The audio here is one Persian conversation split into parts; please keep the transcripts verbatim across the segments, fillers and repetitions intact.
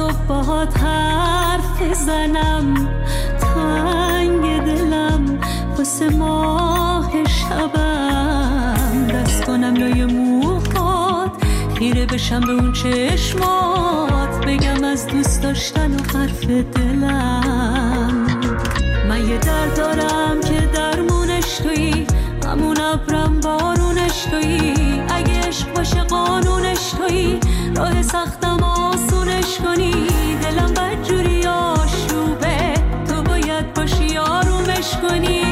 صبح باهات حرف بزنم، تنگ دلم واسه ماه شبم، دست کنم لای موهات خیره بشم به اون چشمات، بگم از دوست داشتن و حرف دلم. من یه درد دارم که درمونش تویی، همون ابرم بارونش تویی، اگه عشق باشه قانونش تویی، راه سختم آسونش کنی. دلم بدجوری آشوبه، تو باید باشی آرومش کنی.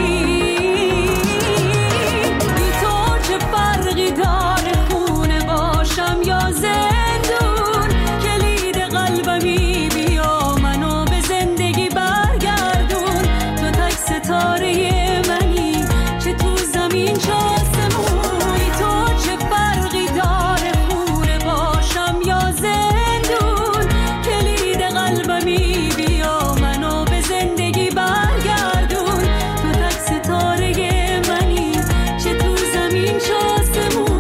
بی تو چه فرقی داره خونه باشم یا زندون، کلید قلبمی بیا منو به زندگی برگردون. تو تک ستاره منی چه تو زمین چه آسمون، بی تو چه فرقی داره خونه باشم یا زندون، کلید قلبمی بیا منو به زندگی برگردون. تو تک ستاره منی چه تو زمین چه آسمون.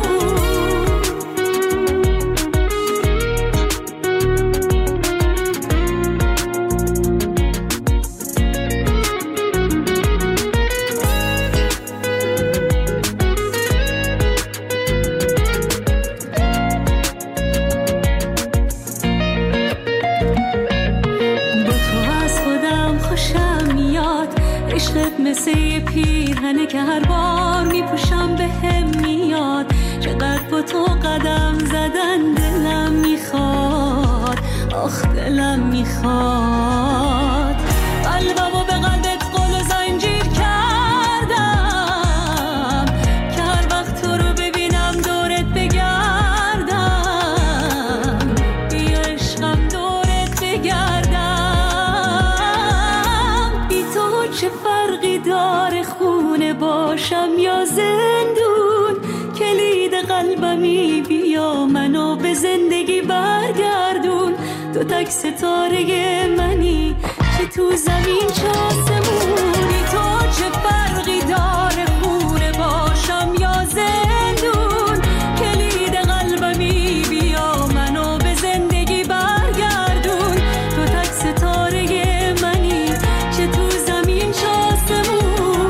با تو از خودم خوشم میاد، عشقت مثل یه پیرهنه که هر بار میپوشم به هم میاد. چقدر با تو قدم زدن دلم میخواد، آخ دلم میخواد. قلبمو به قلبت قل و زنجیر کردم، که هر وقت تو رو ببینم دورت بگردم. بیا عشقم دورت بگردم. بی تو چه فرقی داره خونه باشم یا زندون، کلید قلبمی بیا منو به زندگی برگردون. تو تک ستاره منی که تو زمین چه آسمون، بی تو چه فرقی داره خونه باشم یا زندون، کلید قلبمی بیا منو به زندگی برگردون. تو تک ستاره منی چه تو زمین چه آسمون.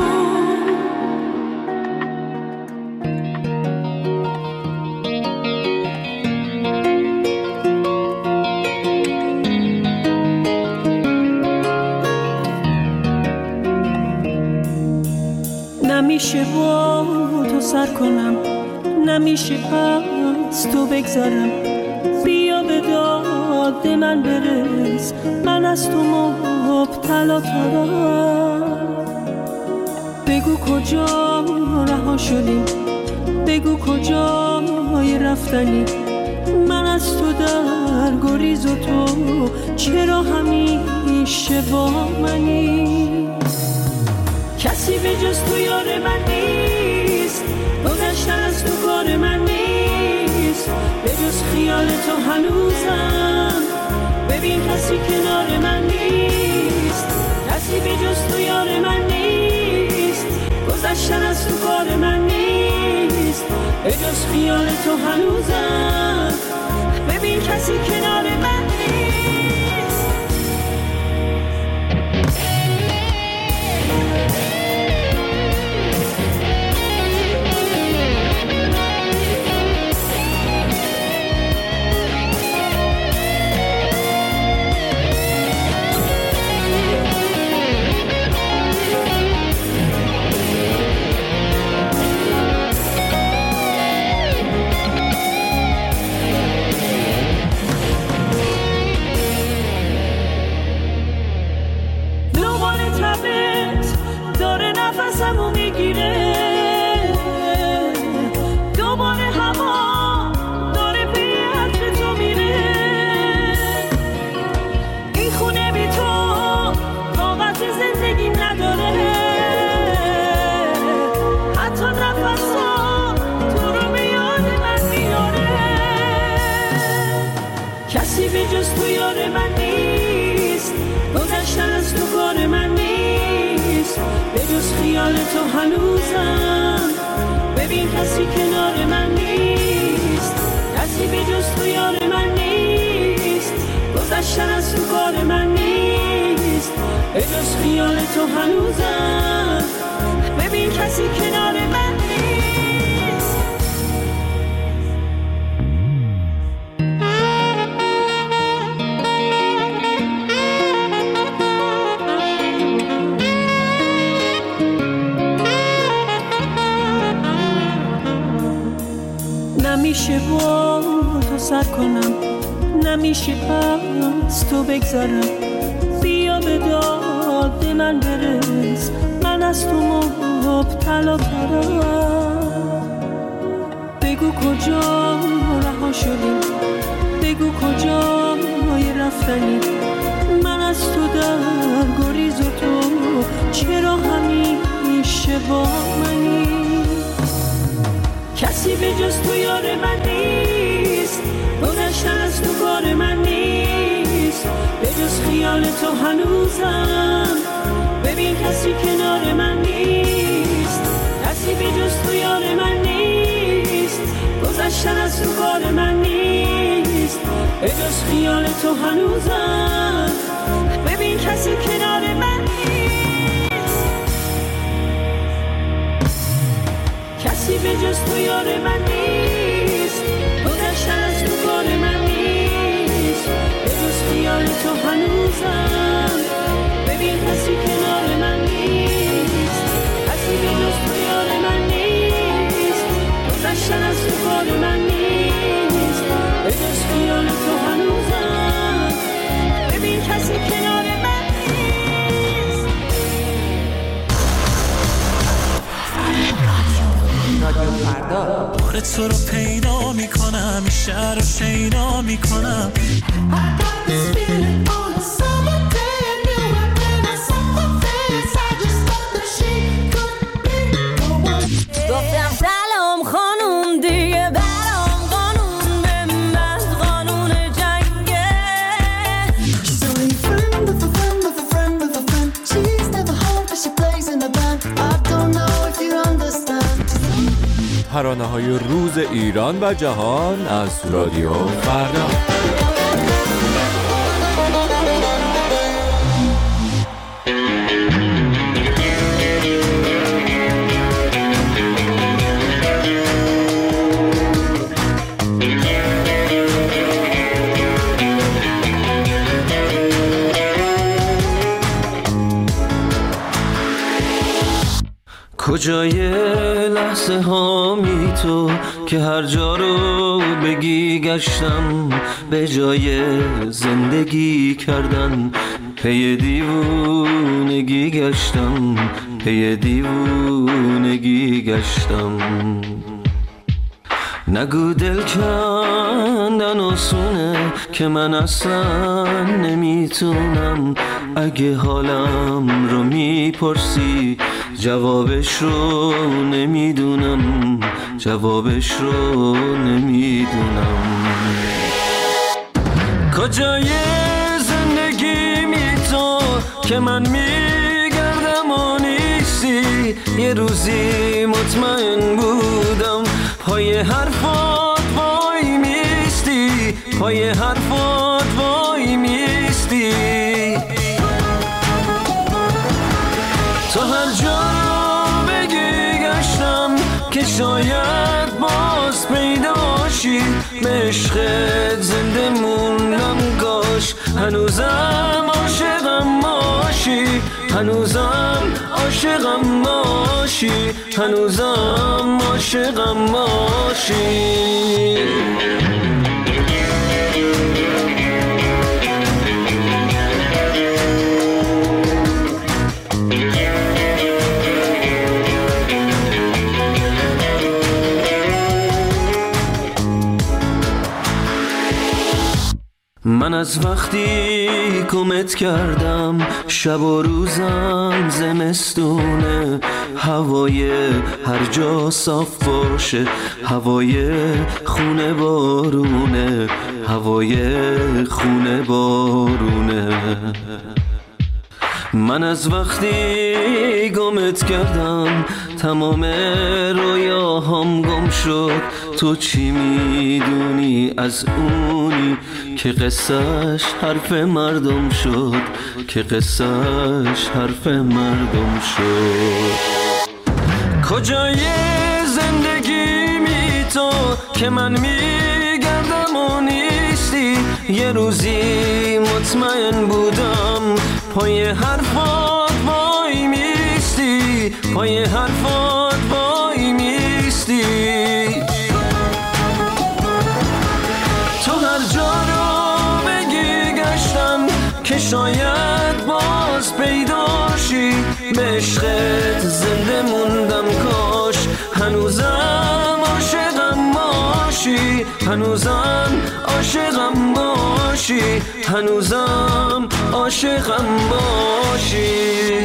نمیشه با تو سر کنم، نمیشه از تو بگذرم. بیا به داد من برس، من از تو مبتلا ترم. بگو کجا رها شدی، بگو کجای رفتنی. من از تو در گریز و تو چرا همیشه با منی. کسی به جز تو یار من نیست، گذشتن از تو کار من نیست. به جز خیال تو هنوزم ببین کسی کنار من نیست. کسی به جز تو یار من نیست، گذشتن از تو کار من نیست. به جز خیال تو هنوزم ببین کسی کنار من نیست. نفسمو میگیره، دوباره هوا داره به حرف تو میره. این خونه بی تو طاقت زندگی نداره، حتی نفسا تو رو به یاد من میاره. کسی به جز تو یار من نیست، گذشتن از تو کار من نیست. به جز خیال تو هنوزم ببین کسی کنار من نیست. کسی به جز تو یار من نیست، گذشتن از تو کار من نیست، به جز خیال تو هنوزم ببین کسی کنار من نیست. نمیشه با تو سر کنم، نمیشه از تو بگذرم، بیا به داد من برس، من از تو مبتلا ترم. بگو کجا رها شدی، بگو کجای رفتنی، من از تو در گریز و تو چرا همیشه با منی. کسی به جز تو یار من نیست، گذشتن از تو کار من نیست، به جز خیال تو هنوزم ببین کسی کنار من نیست. کسی به جز تو یار من نیست، گذشتن از تو کار من نیست، به جز خیال تو هنوزم ببین کسی کنار من نیست. کسی به جز تو یار من نیست، گذشتن از تو کار من نیست، به جز خیال تو هنوزم ببین کسی کنار من نیست. کسی به جز تو یار من نیست، گذشتن از تو کار من نیست، به جز خیال تو هنوزم ببین کسی کنار من نیست. رادیو فردا بار تو رو پیدا میکنم، شهر رو شیدا میکنم. گفتم سلام خانوم دیگه برام قانون به من قانون جنگه. She's only a friend of a friend of a friend of a friend. She's never home but she plays in a band. I don't know if you understand. ترانه‌های روز ایران و جهان از رادیو فردا. کجای لحظه هامی تو که هر جا رو بگی گشتم، به جای زندگی کردن پی دیوونگی گشتم، پی دیوونگی گشتم. نگو دل کندن آسونه که من اصلا نمیتونم. اگه حالم رو میپرسی جوابش رو نمیدونم، جوابش رو نمیدونم. کجای زندگی می تو که من میگردم و نیستی؟ یه روزی مطمئن بودم پای حرفات وای میستی، پای حرفات وای میستی. تا هر جا بگی گشتم که شاید باز پیداشی، به عشقت زنده موندم کاش هنوزم عاشقم باشی، هنوزم عاشقم باشی، هنوزم عاشقم باشی. من از وقتی کمت کردم شب و روزم زمستونه، هوای هر جا صاف باشه، هوای خونه بارونه، هوای خونه بارونه. من از وقتی گمت کردم تمام رویاهام گم شد. تو چی میدونی از اونی که قصهش حرف مردم شد، که قصهش حرف مردم شد. کجای زندگی می تو که من میگردم و نیستی؟ یه روزی مطمئن بودم پای حرفات وای میستی، پای حرفات وای میستی. تو هر جا رو بگی گشتم که شاید باز پیداشی، به عشقت زنده موندم کاش هنوزم عاشقم باشی، هنوزم عاشقم باشی، هنوزم عاشقم باشی.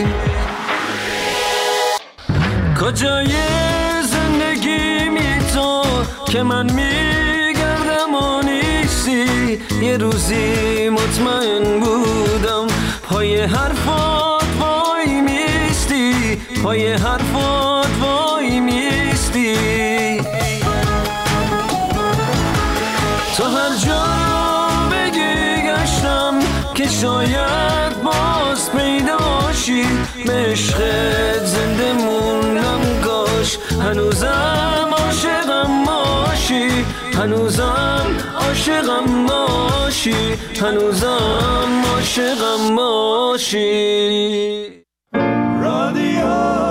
کجای زندگی می تو که من میگردم و نیستی؟ یه روزی مطمئن بودم پای حرفات وای میستی، پای حرفات وای میستی. تو هر جا بگی گشتم که شاید باز پیداشی، به عشقت زنده موندم کاش هنوزم عاشقم باشی، هنوزم عاشقم باشی، هنوزم عاشقم باشی. رادیو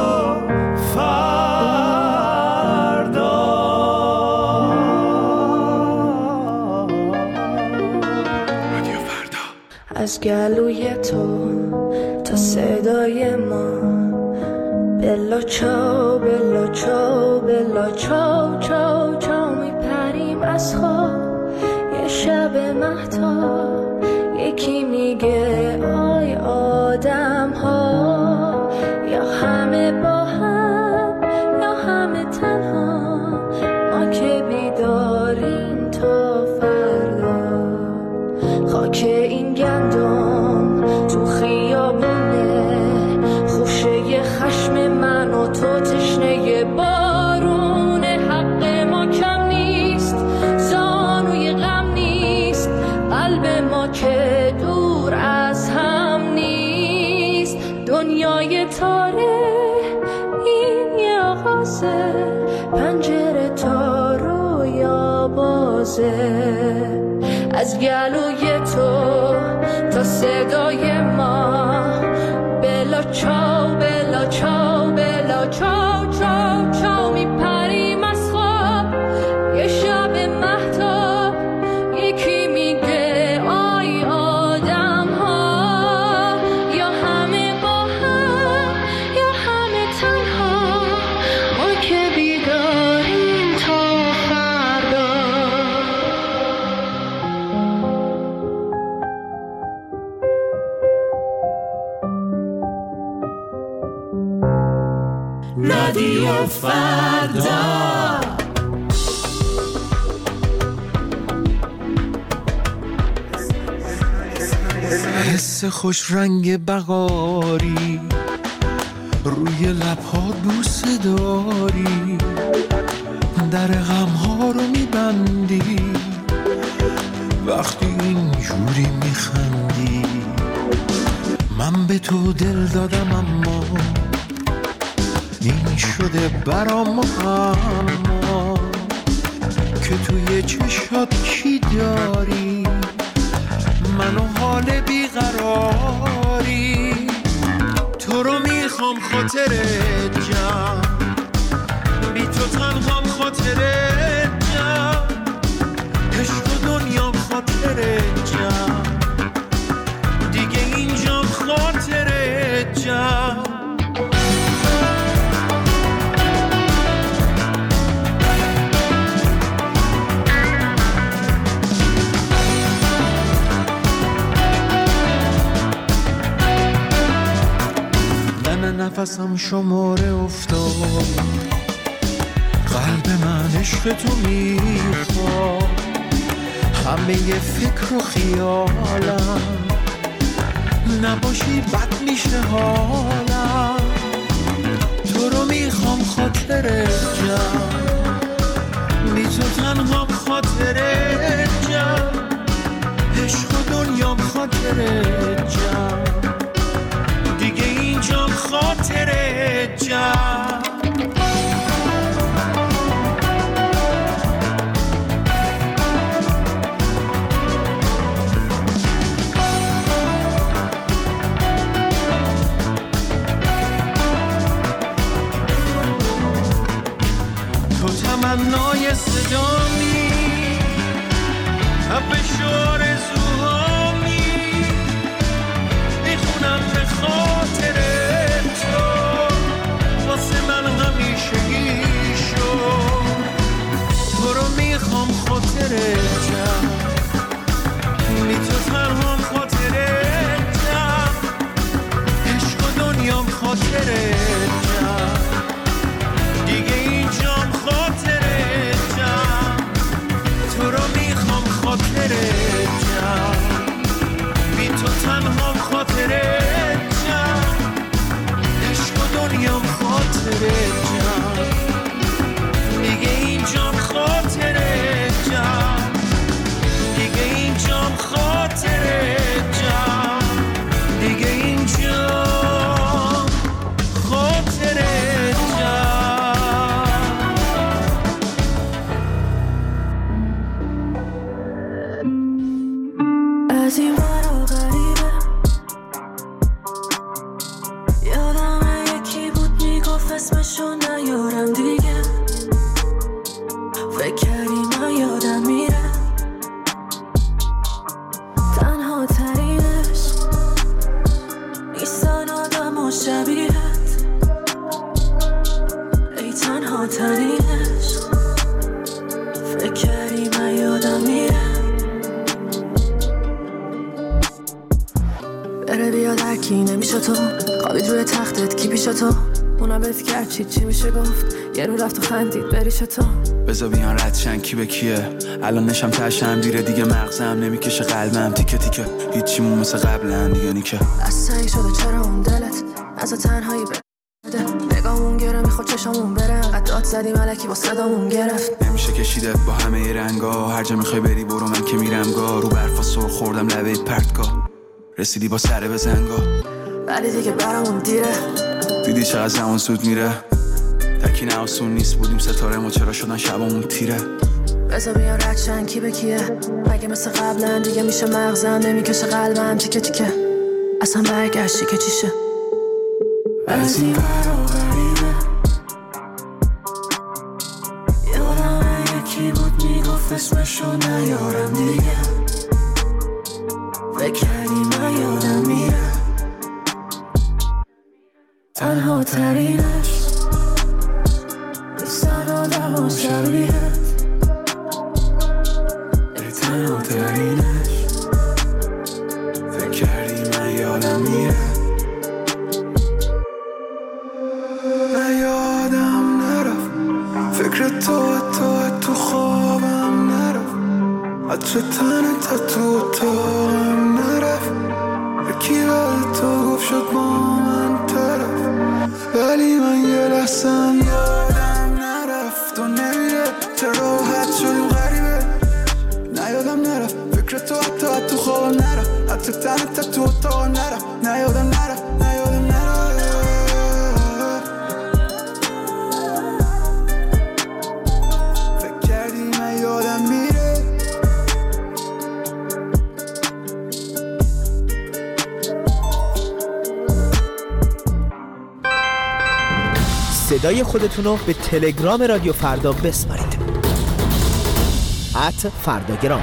از گلوی تو تا صدای ما، بلا چاو بلا چاو بلا چاو چاو چاو میپریم از خواب. یه شب مهتاب یکی میگه آی آدم ها، یا همه با هم یا همه تنها، ما که بیداریم تا فردا. خاک این گندم تو خیابونه، خوشه خشم من و تو تشنه بارونه. حق ما کم نیست، زانوی غم نیست، قلب ما که دور از هم نیست. دنیای تاره این یه آغازه، پنجره تا رویا بازه. از گلوی تو تا صدای ما، بلا چاو بلا چاو بلا چاو چاو چاو میپریم از خواب. یه شب مهتاب یکی میگه آی آدم ها، یا همه با هم یا همه تنها، ما که بیداریم تا فردا. رادیو فردا. حس خوش رنگ بهاری روی لبها بوسه داری، در غمها رو میبندی وقتی اینجوری میخندی. من به تو دل دادم اما این شده برام اما که توی چشات چی داری، منو حال بیقراری. تو رو میخوام خاطرت جم، بی تو تنهام خاطرت جم، عشق و دنیام خاطرت جم، دیگه اینجام خاطرت جم. نفسم شماره افتاد، قلب من عشق تو میخواد، همه فکر و خیالم نباشی بد میشه نمیشه حالم، تو رو میخوام خاطر جان، بی تو تنها خاطر جان، عشق و دنیام خاطر جان، دیگه اینجا خاطر جان. تمنای صدامی به آرزوهامی میخونم به خاطر تو، واسه من همیشگی شد، تو رو میخوام خاطر جم، بی تو تنها خاطر جم، عشق و دنیام خاطر جم، دیگه اینجام خاطر جم، تو رو میخوام خاطر جم، بی تو تنها خاطر جم، عشق و دنیام خاطر جم، دیگه اینجام خاطر جم، دیگه اینجام خاطر جم، دیگه اینجام خاطر از این ورا غریبه، یادمه یکی بود میگفت اسمشو نیارم دیگه، فکر کردی من یادم میره، تنها ترینش نیستن آدم و شبیهت، ای تنها ترینش فکر کردی من یادم میره، بره بیاد هرکی نمیشه تو، خوابید روی تختت کی پیش تو، اونم بهت کرد چی چی میشه گفت، یه رو رفت و خندید بریش تو، بذار بیان ردشن کی به کیه، الان نشم تشم دیره دیگه مغزم نمیکشه قلبم تیکه تیکه، هیچیمون مثل قبلن دیگه نیکه، از سنگ شده چرا اون دلت از تنهایی بده، نگامون گره میخواد چشامون بره، انقدر داد زدی ملکی با صدامون گرفت، نمیشه کشیدت با همه رنگا، هر جا میخوای بری برو من که میرم گا، رو برفا سر خوردم لبه پرتگاه، رسیدی با سر بزنگا، ولی دیگه برامون دیره، دیدی چقدر زمان زود میره، تکی نه آسون نیست بودیم ستاره ما چرا شدن شبامون تیره، بذار بیان ردشن کی به کیه، مگه مثل قبلن دیگه میشه مغزم نمیکشه قلبم تیکه تیکه، اصلا برگشتی که چیشه، از این ورا غریبه، یادمه یکی بود میگفت اسمشو نیارم دیگه، فکر کردی من یادم میره، تنها ترینش نیستن آدم و شبیهت، ای تنها ترینش فکر کردی من یادم میره، من یادم نرفت فکر تو تو تو خوابم نرفت، عطر تنت تو اتاقم نرفت، یکی بعد تو گفت شد با من طرف، ولی من یه لحظم یادم نرفت و نمیره، چرا راحت شدیم غریبه، نیادم نرفت فکر تو حتی تو خوابم نرفت، عطر تنت تو اتاقم نرفت، نیادم نرفت نیادم نرفت، فکر کردی من یادم میره. صدای خودتون رو به تلگرام رادیو فردا بسپارید. ات فرداگرام.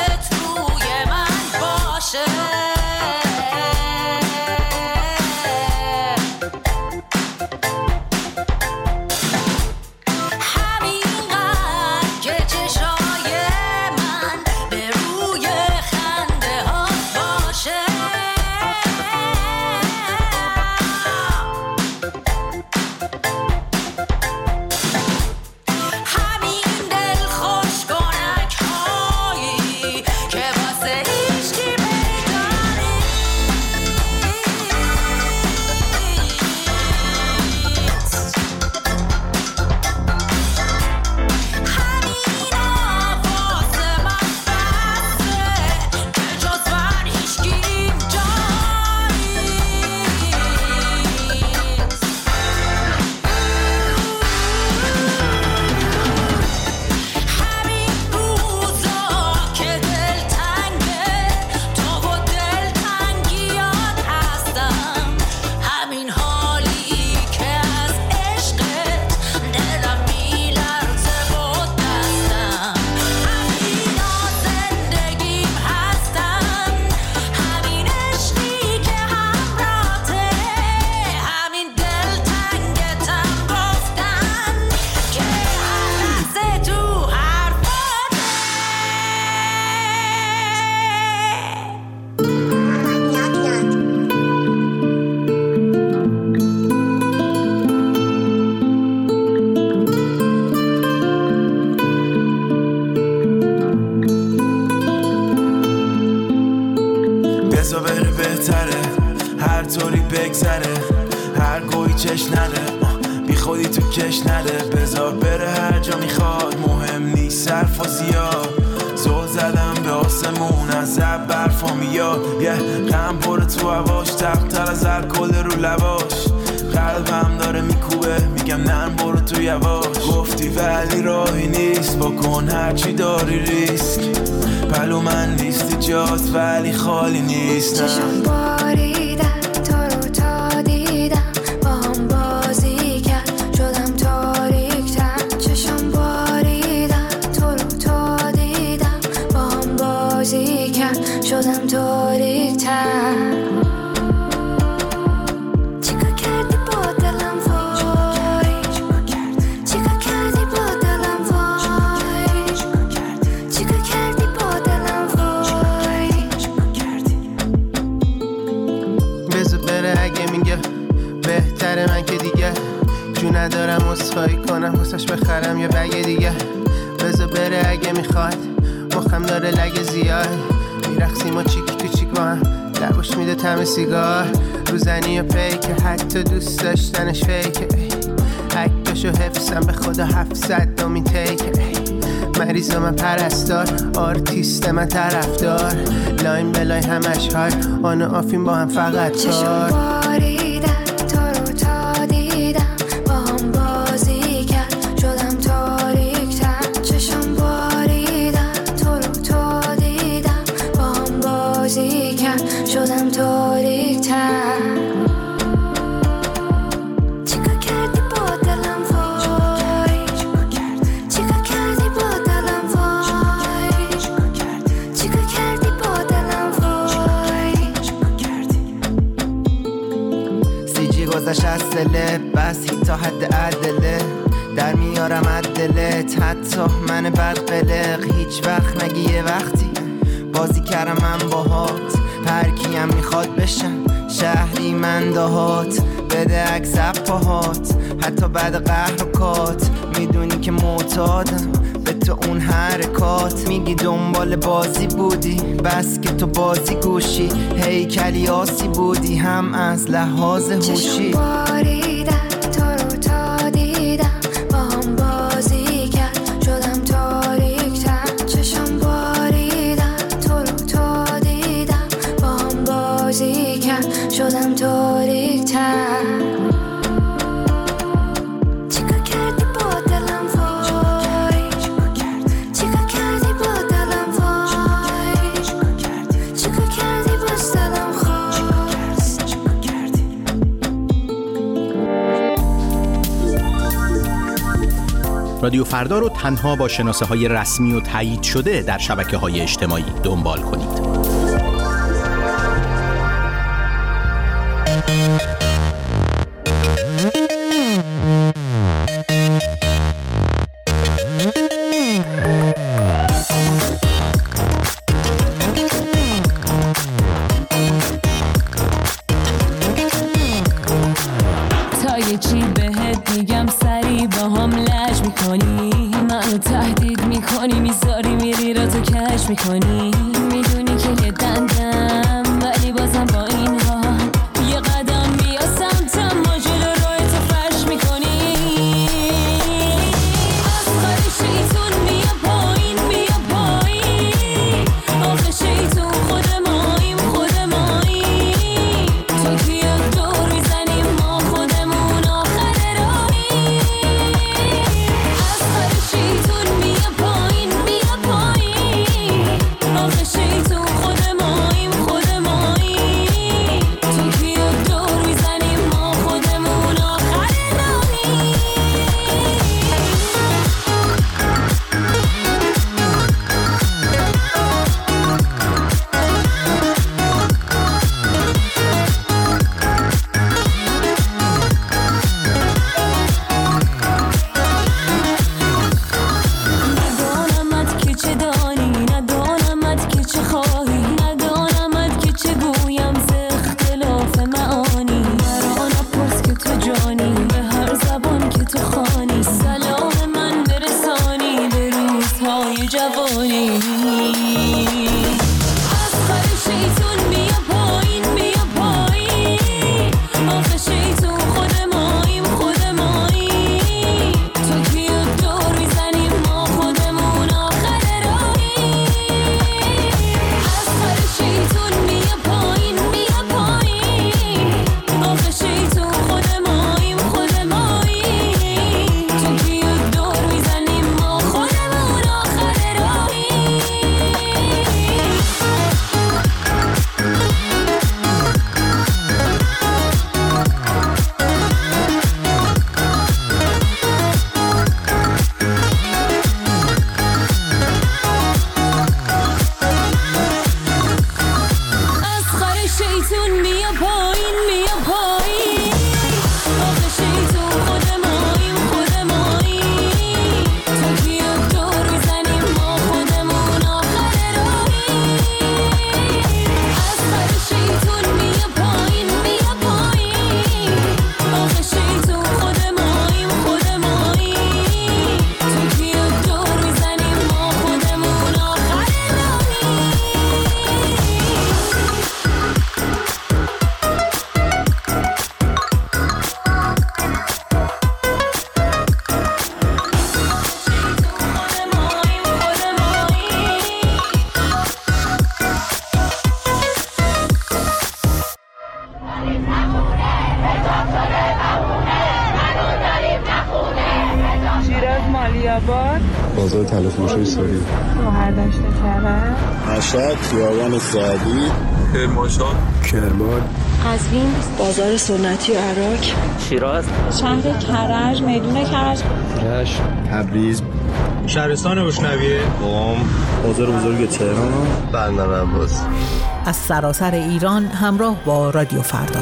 Yeah. بگذره، هر گوی چش نده، بی خودی تو کش نده، بذار بره هر جا میخواد، مهم نیست صرف و زیاد. زل زدم به آسمون از زب برفا میاد، یه غم پره تو هواش، تقتر از الکل رو لباش. قلبم داره میکوبه، میگم نرم برو تو یواش. گفتی ولی راهی نیست، بکن هرچی داری ریسک. پلو من نیستی جاست ولی خالی نیستم. چشم باریدن تو رو تا دیدم، با هم بازی کرد شدم تاریک‌تر. چشم باریدن تو رو تا دیدم، با هم بازی کرد شدم تاریک‌تر. من که دیگه جو ندارم اصفایی کنم واسش بخرم یه بگه دیگه. بذار بره اگه میخواد، مخم داره لگه زیاد. میرقصیم و چیک تو چیک با هم، لباش میده طعم سیگار. روزنی و پیکه، حتی دوست داشتنش فیکه. عکسشو حفظم به خدا هفتصد دومین تیکه. مریض من پرستار، آرتیست من طرفدار. لاین بلای همش های، آن و آفین با هم فقط کار. شدم تاریک‌تر. چیکار کردی با دلم وای، چیکار کردی با دلم وای، چیکار کردی با دلم وای. سی جی گذشت از دلت، بس تا حد عدله. در میارم عدلت، حتی من بد قلق. هیچ وقت نگی یه وقتی بازی کردم من باهات. هر کیم میخواد بشم شهری من دهات. بده عکس پاهات، حتی بعد قهر و کات. میدونی که معتادم به تو اون حرکات. میگی دنبال بازی بودی، بس که تو بازی گوشی. هیکلی آسی بودی هم از لحاظ هوشی. چشم باریدن تو رو تا دیدم، با هم بازی کرد شدم تاریک‌تر. چشم باریدن تو رو تا دیدم، با هم بازی کرد شدم تاریک‌تر. چیکار کردی با دلم وای، چیکار کردی با دلم وای، چیکار کردی با دلم خواست. رادیو فردا رو تنها با شناسه های رسمی و تایید شده در شبکه های اجتماعی دنبال کنید. تا یه چی بهت میگم سری با هم لج میکنی، منو تهدید میکنی، میذاری میری را تو کش میکنی. میدونی که یه دندم ولی بازم با این حال یه قدم بیا سمتم، ما جلو روی تو فرش میکنی. از خواهی شیطون بیا پایین بیا پایین، آخه شیطون خود ماییم خود ماییم. تو کیا دور میزنیم ما خودمون آخر راهیم. از خواهی شیطون بیا پایین بیا پایین، آخه شیطون خود ماییم خود خیرآباد، بازار طلعت‌فروشی ساری، شهردشت کرج، مشهد، خیابان سعدی، کرمانشاه، کرمان، قزوین، بازار سنتی عراق، شیراز، شهر کرج، میدون کرج، رشت، تبریز، شهرستان اشنویه، قم، بازار بزرگ تهران، بندر عباس. از سراسر ایران همراه با رادیو فردا.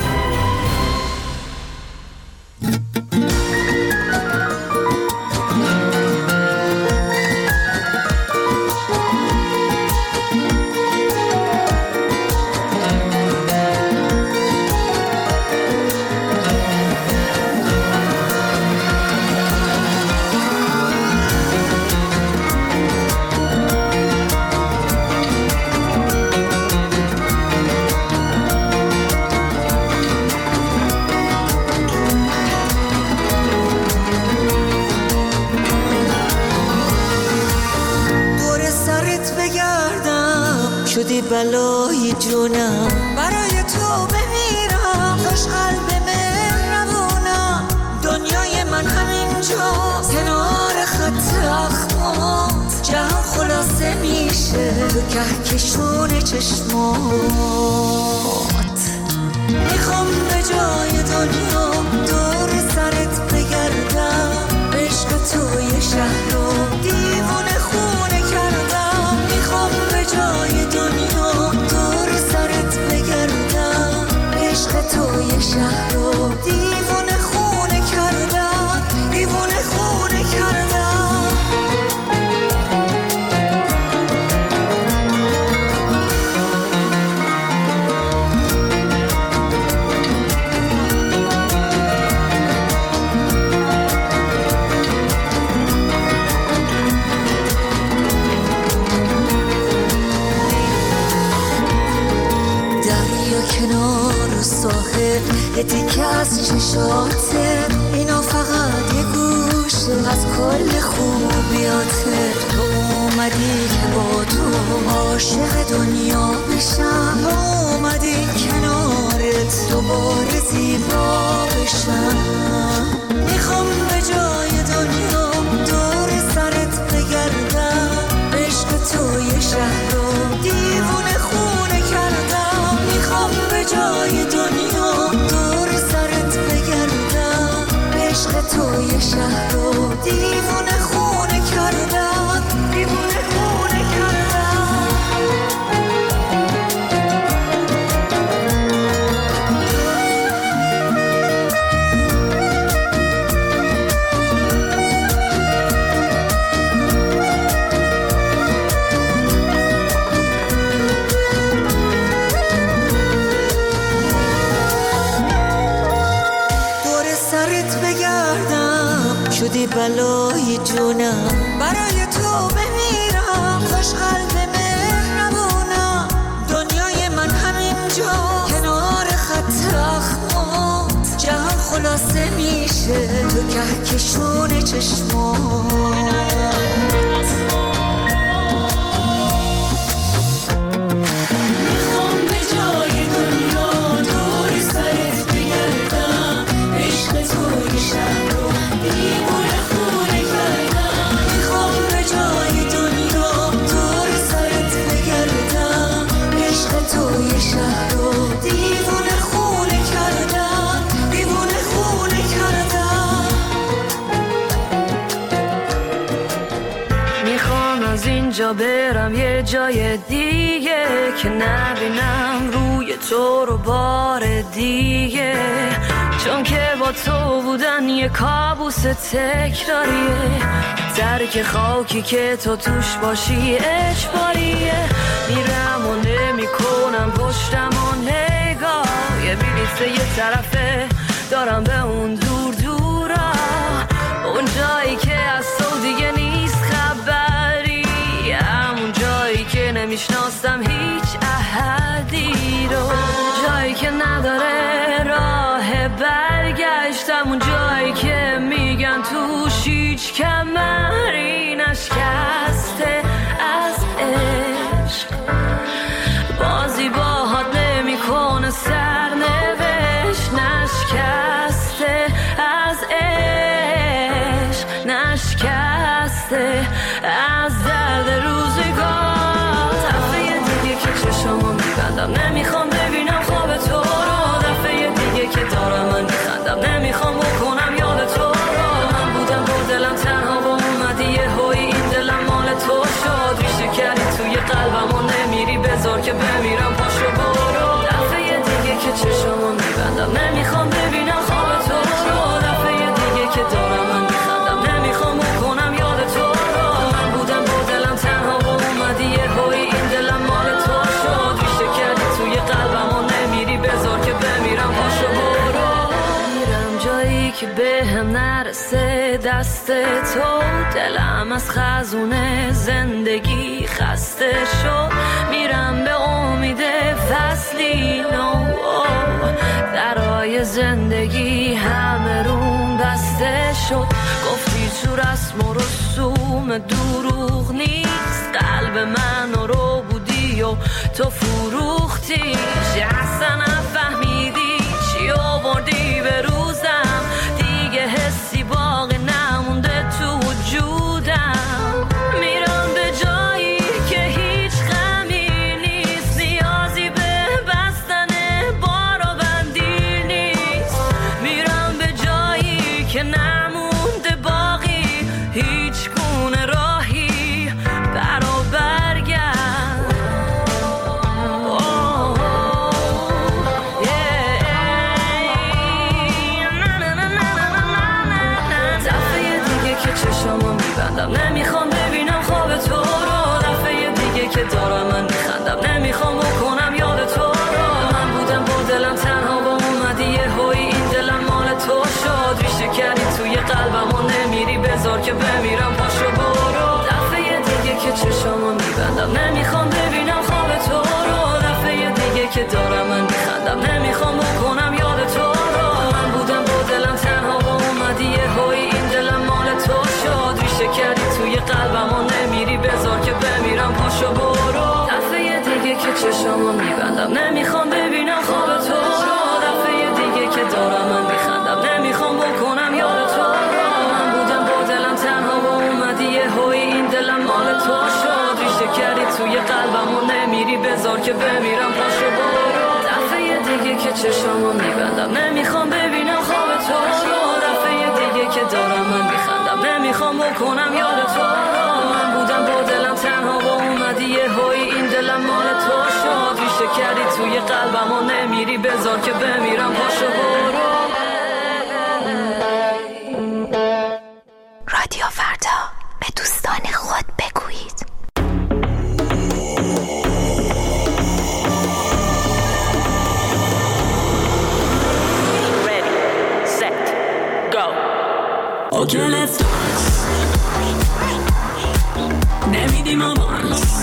بلای جونم برای تو بمیرم، خوش قلب مهربونم، دنیای من همینجا کنار خط اخمات، جهان خلاصه میشه تو کهکشون چشمات. میخوام به جای دنیا دور سرت بگردم، عشق توی شهر رو دیوونه خونه کردم. میخوام به جای دنیا دور سرت بگردم، عشق توی شهر رو دیوونه خونه کردم، دیوونه خونه کردم. کنار ساحل یه تیکه از چشاته، اینا فقط یه گوشه از کل خوبیاته. تو اومدی که با تو عاشق دنیا بشم، اومدی کنارت دوباره زیبا بشم. میخوام به جای دنیا دور سرت بگردم، عشق توی شهر رو دیوونه خونه کردم. میخوام به جای دنیا دور سرت بگردم، عشق توی شهر رو دیوونه خونه کردم، دیوونه خونه کردم. شدی بلای جونم برای تو بمیرم، خوش قلب مهربونم، دنیای من همینجا کنار خط اخمات، جهان خلاصه میشه تو کهکشون چشمات. برم یه جای دیگه که نبینم روی تو رو بار دیگه، چون که با تو بودن یه کابوس تکراریه، درک خاکی که تو توش باشی اجباریه. میرم و نمی کنم پشتم و نگاه، یه بلیت یه طرفه دارم به اون دور دورا، اون جایی که از تو دیگه نیست خبری، همون جایی که نمیشناسم هیچ احدی رو، جایی که نداره راه برگشت، همون جایی که میگن توش هیچ کمری نشکسته از عشق، بازی باهات نمیکنه سرنوشت، نشکسته از عشق، نشکسته خسته از درد روزگار. دفعه دیگه که چشمو میبندم نمیخوام ببینم خواب تو رو. دفعه دیگه که دارم من میخندم نمیخوام بکنم یاد تو رو. من بودم با دلم تنها و اومدی یه هوی این دلم مال تو شد. ریشه کردی توی قلبم و نمیری بذار که بمیرم پاشو برو. دفعه دیگه که چشمو میبندم نمیخوام ببینم خواب تو رو. دفعه دیگه که دارم من میخندم نمیخوام بکنم یاد تو رو. من بودم با دلم تنها و اومدی یه هوی این دلم مال تو شد. ریشه کردی توی قلبم و نمیری بذار که بمیرم پاشو برو. میرم جایی که به هم نرسه دست تو. دلم از خزونه زندگی خسته شد. میرم به امید فصلی نو. درای زندگی همه روم بسته شد. گفتی تو رسم و رسوم دروغ نیست. قلب من رو بودی و تو فروختیش. اصلا نفهمیدی چی آوردی به روزم. دیگه حسی باقی نمونده تو وجودم. میرم به جایی که هیچ غمی نیست. نیازی به بستن بار و بندی نیست. میرم به جایی که نمونده باقی هیچ گونه راهی برا برگرد. چشمو میبندم نمیخوام ببینم خواب تو رو. دفعه دیگه که دارم من میخندم نمیخوام بکنم یاد تو رو. من بودم با دلم تنها و اومدی یه هوی این دلم مال تو شد. ریشه کردی توی قلبم و نمیری بذار که بمیرم پاشو برو. دفعه دیگه که چشمو میبندم نمیخوام ببینم خواب تو رو. دفعه دیگه که دارم من میخندم نمیخوام بکنم یاد تو رو. من بودم با دلم تنها و اومدی یه هوی این دلم مال تو شد. ریشه کردی توی قلبم و نمیری بذار که بمیرم پاشو برو. دفعه دیگه که چشمو میبندم نمیخوام ببینم خواب تو رو. دفعه دیگه که دارم من میخندم نمیخوام بکنم یاد تو رو. من بودم با دلم تنها و اومدی یه هوی این دلم مال تو شد. ریشه کردی توی قلبم و نمیری بذار که بمیرم پاشو برو. دفعه دیگه که چشمو میبندم نمیخوام ببینم خواب تو رو. دفعه دیگه که دارم من میخندم نمیخوام بکنم یاد تو رو. من بودم با دلم تنها و اومدی یه هوی این دلم مال تو شد. ریشه کردی توی قلبم و نمیری بذار که بمیرم پاشو برو. رادیو فردا به دوستان خود بگویید. Okay, let's dance. نمیدیم آوانس.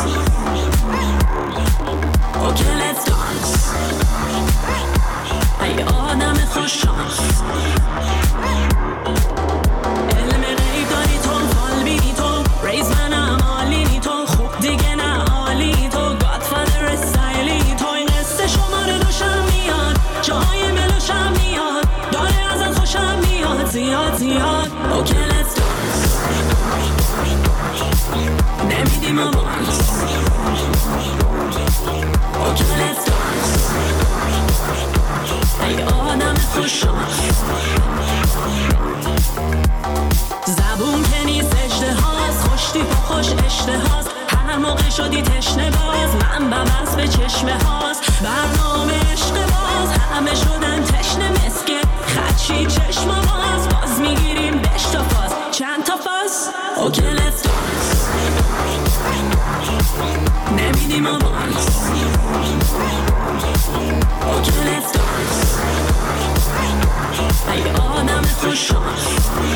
Okay, let's dance. ای آدم خوششانس. علم غیب داری تو، فال بینی تو، ریز منم عالی تو، خوب دیگه نه عالی تو، گادفادر استایلی تو. این قصه شماره دوشم میاد، جاهای ملوشم میاد، داره ازت خوشم میاد زیاد زیاد. Okay, let's dance. نمیدیم آوانس. Okay, let's dance. ای آدم خوششانس. زبون که نیست اجده هاست، خوشتی پا خوش اشته هاست. هر موقع شدی تشنه باز، من ببرس به چشمه هاست. برنامه عشق باز، همه شدن تشنه مسکه. خدشی چشم باز، باز میگیریم بش تا فاز. چند تا فاز؟ Okay, let's dance. نمیدیم آوانس. Okay, let's dance. ای آدم خوششانس.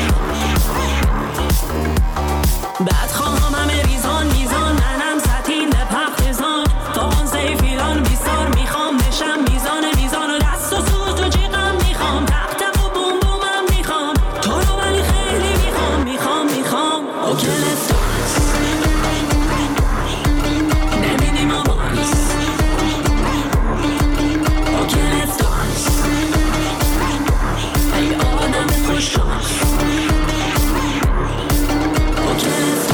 بدخواهم همه ریزان میزان، منم سطین به پختزان. فاقان سیفیلان بیستار میخوام بشم میزان میزان. و دست و سوز و جیغم میخوام، تق تق و بوم بومم میخوام. تو رو ولی خیلی میخوام میخوام میخوام. Okay, let's dance. نمیدیم آوانس. Okay, let's dance. ای آدم خوششانس. Okay, let's dance.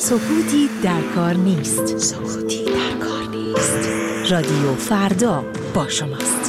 سکوتی در کار نیست. سکوتی در کار نیست. رادیو فردا با شماست.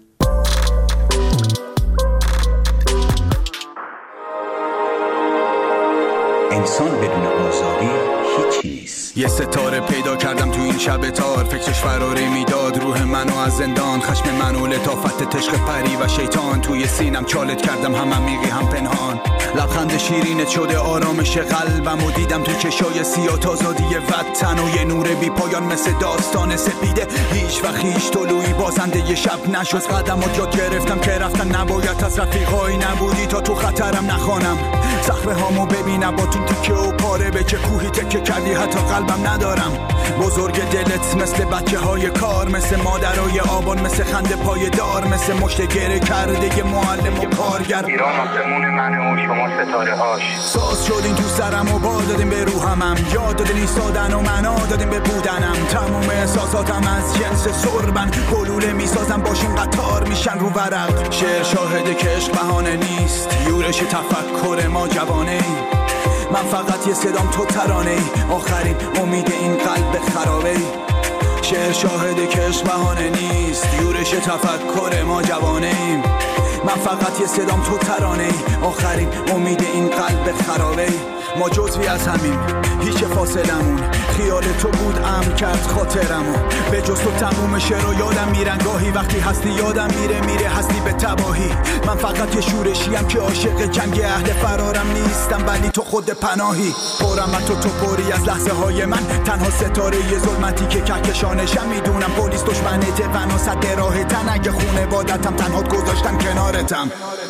انسان بدون آزادی هیچی نیست. یه ستاره پیدا کردم تو این شب تار، فکرش فراری میداد روح منو از زندان، خشم منو لطافت تشق پری و شیطان، توی سینم چالت کردم هم عمیقی هم پنهان. لبخند شیرینت شده آرامش قلبم و دیدم تو چشای سیاه آزادی وطن و یه نور بی پایان مثل داستان سپیده. هیچ وقت هیچ طلوعی بازنده یه شب نشد. قدمات یاد گرفتم که رفتن نباید، از رفیقایی نبودی تا تو خطرم نخوانم. صخره هامو ببینم با تو تیکه و پاره، به چه کوهی تکه کردی حتی قلبم ندارم. بزرگ دلت مثل بچه های کار، مثل مادرای آبان، مثل خنده پای دار، مثل مشت گره کرده ی معلم و کارگر. ایران آسمون منه و شما ستاره هاش. ساز شدین تو سرم و بال دادیم به روحمم، یاد دادین ایستادن و معنا دادیم به بودنم. تموم احساساتم از جنس سربن، گلوله میسازم باشین قطار میشن رو ورق. شعر شاهده که عشق بهانه نیست، یورش تفکر ما جوانه. من فقط یه صدام تو ترانه ای، آخرین امید این قلب خرابه ای. شعر شاهده که عشق بهانه نیست، یورش تفکر ما جوانه ایم. من فقط یه صدام تو ترانه ای، آخرین امید این قلب خرابه ای. ما جزوی از همیم، هیچ فاصلمون، خیال تو بود امر کرد خاطرمو. به جز تو تموم شعر و یادم میرن گاهی، وقتی هستی یادم میره میره هستی به تباهی. من فقط یه شورشیم که عاشق جنگ، اهل فرارم نیستم ولی تو خود پناهی. پرم و تو تو پری از لحظه های من، تنها ستاره یه ظلمتی که کهکشانشم. میدونم پلیس دشمنته و صد راهتن، اگه خونه وادتم تنهات گذاشتم کنارتم.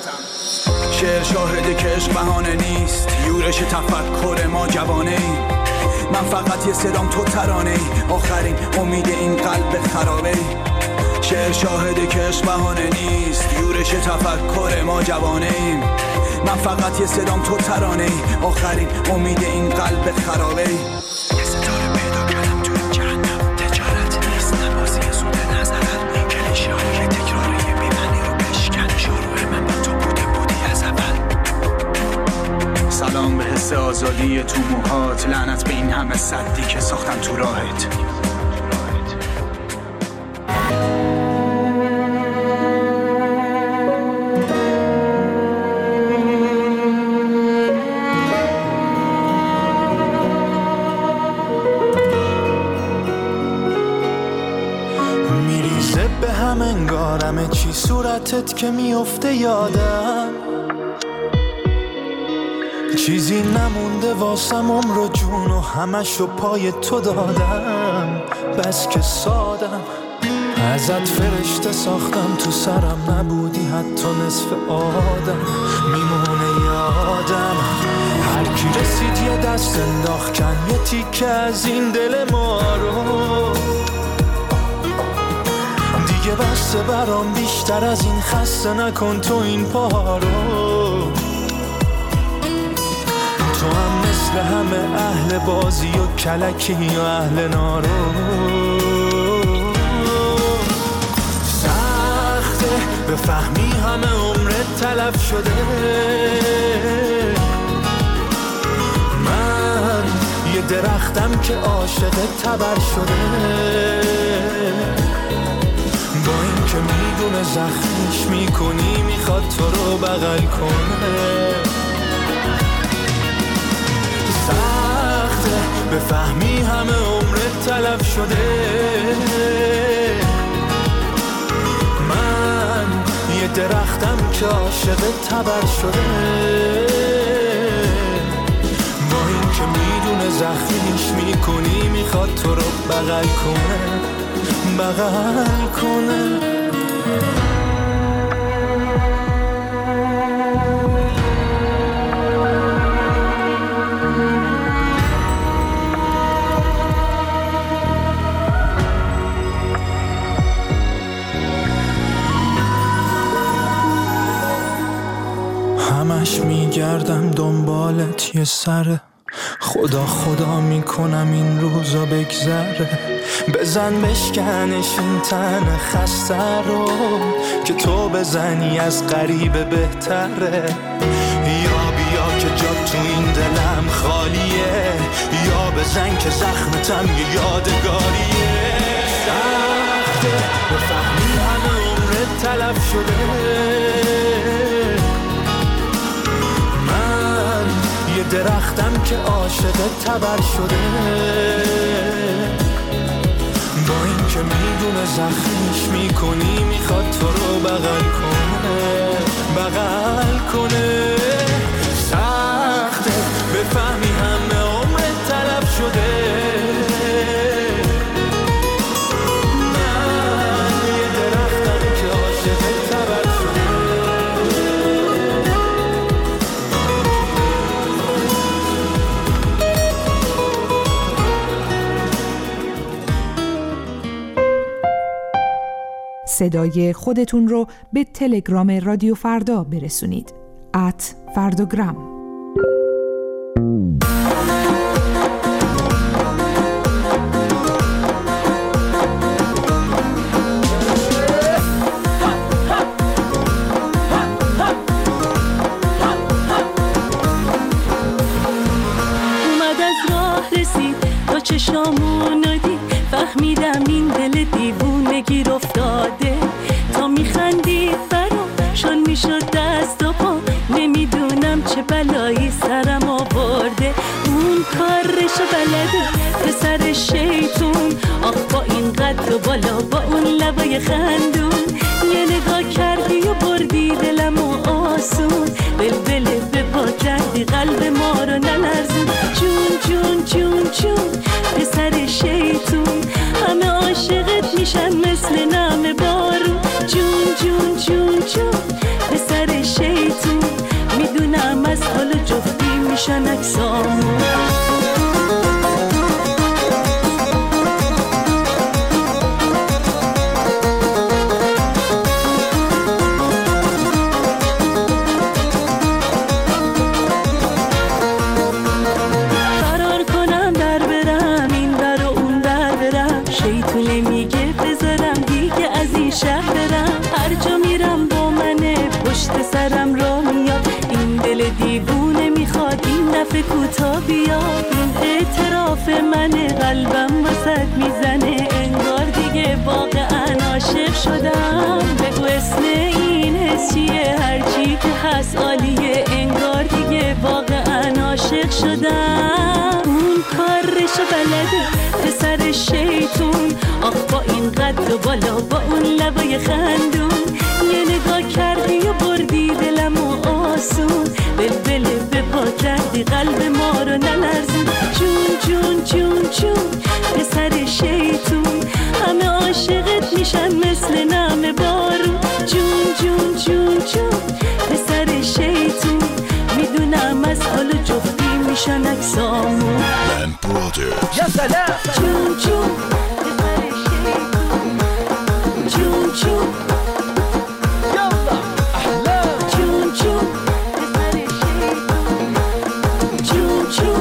شعر شاهده که عشق بهانه نیست، یورش تفکر ما جوانه ای. من فقط یه صدام تو ترانه ای، آخرین امید این قلب خرابه ای. شعر شاهده که عشق بهانه نیست، یورش تفکر ما جوانه ایم. من فقط یه صدام تو ترانه ای، آخرین امید این قلب خرابه ای. یه ستاره پیدا کردم تو این جهنم، تجارت نیست نبازی سود نظرت، کلیشه های تکراری بی‌معنی رو بشکن. شروع من با تو بوده بودی از اول. سلام به حس آزادی تو موهات، لعنت به این همه سدی که ساختن تو راهت. میریزه به هم انگارمه چی صورتت که میفته یادم، چیزی نمونده واسم عمر و جون و همشو پای تو دادم. بس که سادم ازت فرشته ساختم، تو سرم نبودی حتی نصف آدم. میمونه یادم هر کی رسید یه دست انداخت کن یه تیکه از این دل ما رو. دیگه بسته برام بیشتر از این، خسته نکن تو این پا رو. تو هم مثل همه اهل بازی و کلکی و اهل نارو. سخته بفهمی همه عمرت تلف شده، من یه درختم که عاشق تبر شده. با این که میدونه زخمیش میکنی میخواد تو رو بغل کنه. سخته بفهمی همه عمرت تلف شده، من یه درختم که عاشق تبر شده. با این که میدونه زخمیش میکنی میخواد تو رو بغل کنه، بغل کنه. همش میگردم دنبالت یه سره، خدا خدا میکنم این روزا بگذره. بزن بشکنش این تن خسته رو، که تو بزنی از غریبه بهتره. یا بیا که جا تو این دلم خالیه، یا بزن که زخمتم یه یادگاریه. سخته بفهمی همه عمرت تلف شده، من یه درختم که عاشقت تبر شده، با این که میدونه زخمش میکنی میخواد تو رو بغل کنه بغل کنه. سخته بفهمی همه عمرت تلف شده، من یه درختم که عاشقت تبر شده. صدای خودتون رو به تلگرام رادیو فردا برسونید. ات فردوگرام. اومد از راه رسید تا چشامون دید، فهمیدم این دل دیوونه گیر افتاده، تا میخندید برام شل میشد دست و پا، نمیدونم چه بلایی سرم آورده. اون کارشو بلده پسر شیطون، آخ با این قد و بالا با اون لبای خندون، یه نگاه کردی و بردی دلم و آسون، بلبله به با کردی قلب ما رو نلرزون. جون جون جون جون پسر شیطون، همه عاشقت میشن مثل نم بارون. جون جون جون جون پسر شیطون، میدونم از حال جفتی میشن اکسامون. کوتا بیا این اعتراف منه، قلبم وسط میزنه انگار دیگه واقعا عاشق شدم. بگو اسم این حس چیه، هرچی که هست عالیه، انگار دیگه واقعا عاشق شدم. اون کارشو بلده پسر شیطون، آخ با این قد و بالا با اون لبای خندون، یه نگاه کردی و بردی دلم و آسون، بلبله به پا کردی قلب ما رو نلرزون. جون جون جون جون پسر شیطون، همه عاشقت میشن مثل نم بارون. جون جون جون جون پسر شیطون، میدونم از حال جفتی میشن اکسامون. یا سلام جون جون پسر شیطون، جون جون یالا احلا جون جون پسر شیطون، جون جون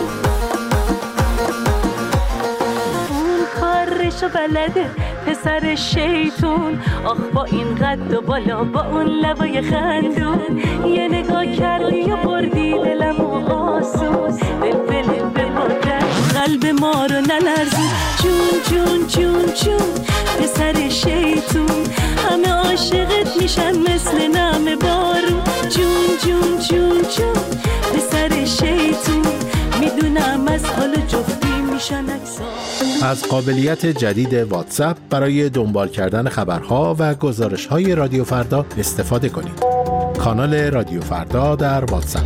اون کارشو بلده پسر شیطون، آخ با این قد و بالا با اون لبای خندون، یه نگاه کردی و بردی دلم و آسون، بلبله به بادن قلب ما رو نلرزون. جون جون جون جون پسر شیطون، همه عاشقت میشن مثل نم بارون. جون جون جون جون پسر شیطون، میدونم از حال جفتی میشن اکسان. از قابلیت جدید واتساپ برای دنبال کردن خبرها و گزارش‌های رادیو فردا استفاده کنید. کانال رادیو فردا در واتساپ.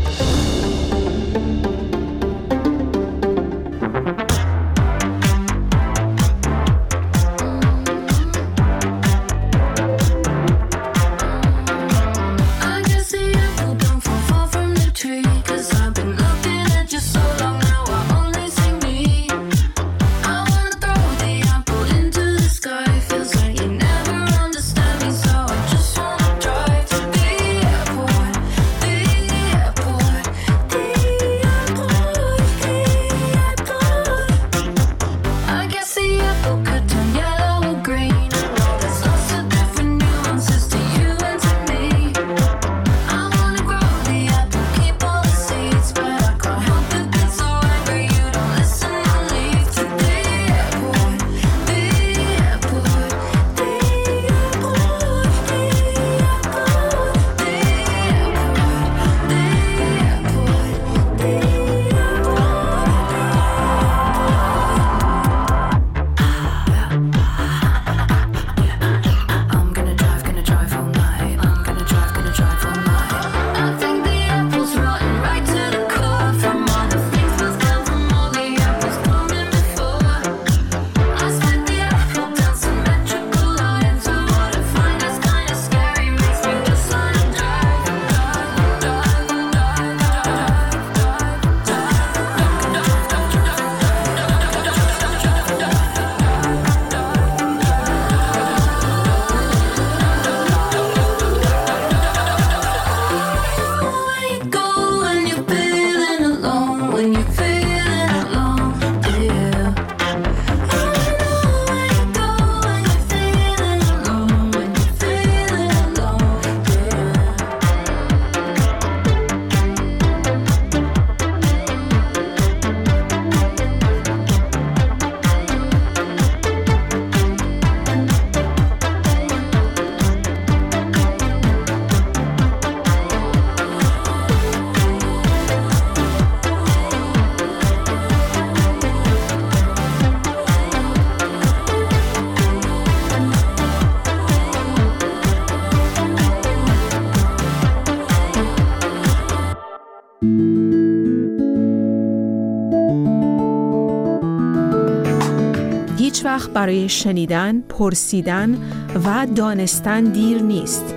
هیچ وقت برای شنیدن، پرسیدن و دانستن دیر نیست.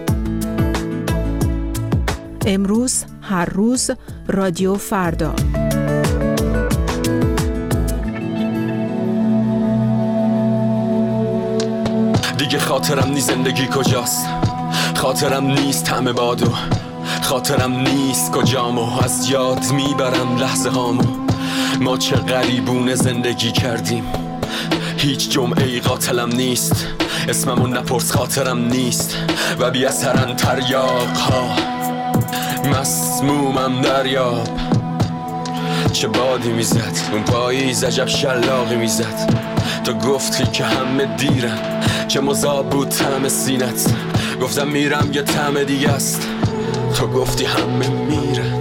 امروز، هر روز، رادیو فردا. دیگه خاطرم نیست زندگی کجاست، خاطرم نیست همه بادو، خاطرم نیست کجامو، از یاد میبرم لحظه هامو. ما چه غریبونه زندگی کردیم، هیچ جمعه ای قاتلم نیست، اسممو نپرس خاطرم نیست و بی اثرن تریاق ها، مسمومم دریاب. چه بادی میزد اون پاییز، عجب شلاقی میزد. تو گفتی که همه دیرن، چه مذاب بود طعم سینت. گفتم میرم یه طعم دیگه است، تو گفتی همه میرن.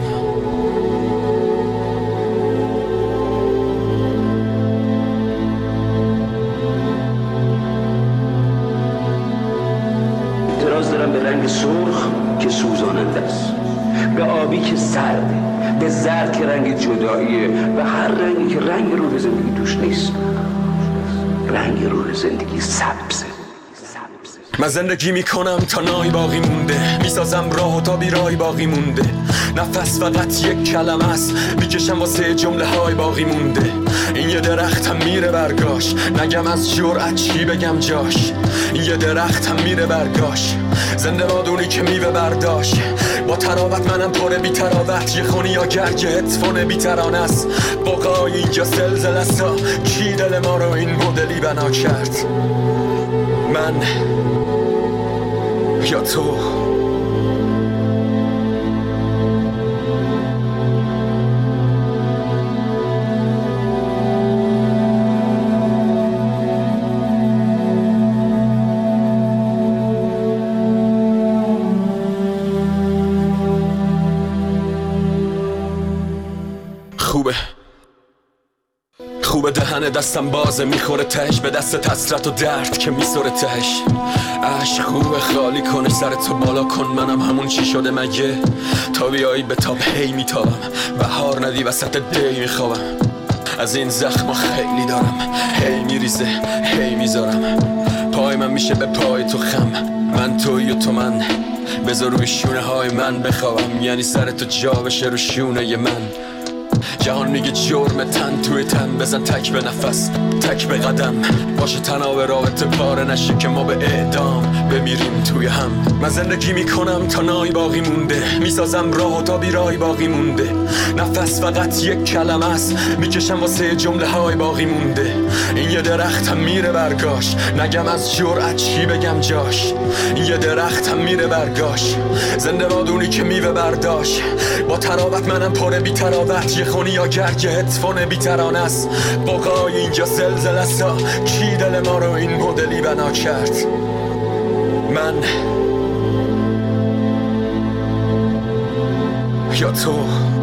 اعتراض دارم به رنگ سرخ که سوزاننده است، به آبی که سرده، به زرد که رنگ جداییه و هر رنگی که رنگ روح زندگی توش نیست. رنگ روح زندگی سبزه. من زندگی میکنم تا نای باقی مونده، میسازم راه و تا بیرای باقی مونده. نفس فقط یک کلمه است، میکشم واسه جمله های باقی مونده. این یه درخت هم میره برگاش، نگم از جرأت چی بگم جاش. این یه درخت هم میره برگاش، زنده بادونی که میوه برداشت. با تراوت منم پر بی تراوت، یه خونی یا گرگ هتفون بی ترانه است. بقای اینجا زلزله است، کی دل ما رو این مدلی بنا کرد؟ من یا تو؟ خوبه خوبه دهن دستم بازه، میخوره تهش به دست حسرت و درد که میسوره تهش. عشق خوبه خالی کنه سر تو بالا کن، منم همون چی شده مگه؟ تا بیایی به تاب هی میتابم، بهار ندی وسط دی میخوابم. از این زخم خیلی دارم، هی میریزه هی میذارم. پای من میشه به پای تو خم، من توی و تو من. بذار روی شونه های من بخوابم، یعنی سر تو جا بشه رو شونه من. جهان میگه جرم تن توی تن، بزن تک به نفس تک به قدم. باشه تناب رابطه پاره نشه که ما به اعدام بمیریم توی هم. من زندگی میکنم تا نای باقی مونده، میسازم راه و تا بیرای باقی مونده. نفس فقط یک کلمه است، میکشم واسه جمله های باقی مونده. این یه درخت هم میره برگاش، نگم از جرأت چی بگم جاش. این یه درخت هم میره برگاش، زنده بادونی که میوه برداشت. با تراوت منم پر بی تراوت، یه خونی یا گرگ هتفون بی ترانه است. بقای اینجا زلزله است، کی دل ما رو این مدلی بنا کرد؟ من یا تو؟